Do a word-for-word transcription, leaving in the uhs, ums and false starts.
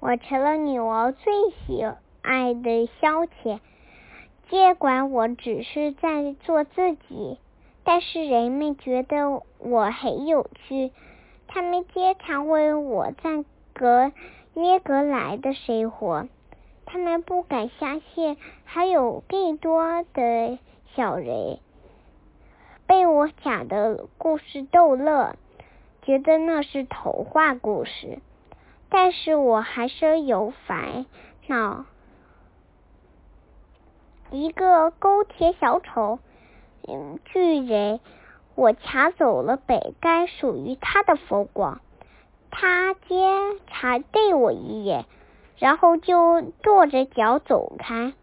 我成了女王最喜爱的消遣。尽管我只是在做自己，但是人们觉得我很有趣，他们经常问我赞格约格莱的生活，他们不敢相信还有更多的小人被我讲的故事逗乐，觉得那是童话故事。但是我还是有烦恼。一个勾铁小丑嗯，巨人，我抢走了本该属于他的风光。他经常瞪我一眼，然后就跺着脚走开。